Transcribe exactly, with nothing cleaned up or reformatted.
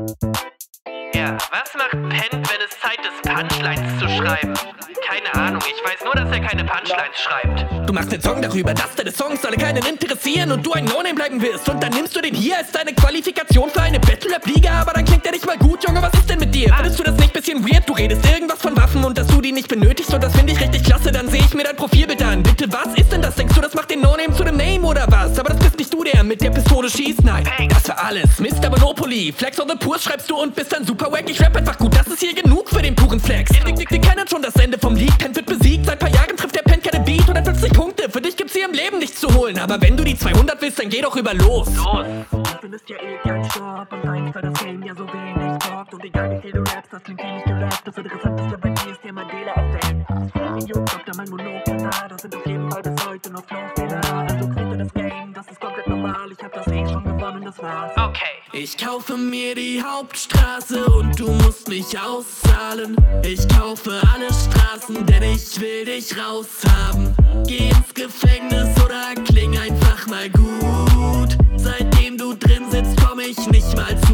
Ja, was macht Pent, wenn es Zeit ist, Punchlines zu schreiben? Keine Ahnung, ich weiß nur, dass er keine Punchlines schreibt. Du machst den Song darüber, dass deine Songs alle keinen interessieren und du ein No-Name bleiben wirst. Und dann nimmst du den hier als deine Qualifikation für eine Battle-Rap-Liga, aber dann klingt der nicht mal gut, Junge, was ist denn mit dir? Findest du das nicht bisschen weird? Du redest irgendwas von Waffen und dass du die nicht benötigst und das finde ich richtig klasse, dann sehe ich mir dein Profilbild an. Bitte, was ist denn das? Denkst du, das macht den No-Name zu dem Name oder was? Aber das bist nicht du, der mit der Pistole schießt, nein. Das war alles, Mister Monopoly. Flex on the Purs schreibst du und bist dann super wack. Ich rap einfach gut, das ist hier genug für den puren Flex. Wir, wir, wir kennen schon das Ende vom Lied. Pent wird besiegt, seit paar Jahren trifft der Pent keine Beat. hundertfünfzig Punkte, für dich gibt's hier im Leben nichts zu holen. Aber wenn du die zweihundert willst, dann geh doch rüber los. Los! Du findest ja eh keinen Stopp und eigentlich weil das Game ja so wenig talkt. Und egal wie viel du rappst, das klingt eh nicht gerappt. Das Interessanteste bei dir ist der Mandela Effekt. Idiot, Doktor, mein Monopolar, das sind auf jeden Fall bis heute noch Flowfehler. Also kriegt das Game, das ist komplett normal. Ich hab das eh schon gewonnen, das war's. Okay. Ich kaufe mir die Hauptstraße und du musst mich auszahlen. Ich kaufe alle Straßen, denn ich will dich raushaben. Geh ins Gefängnis oder kling einfach mal gut. Seitdem du drin sitzt, komm ich nicht mal zu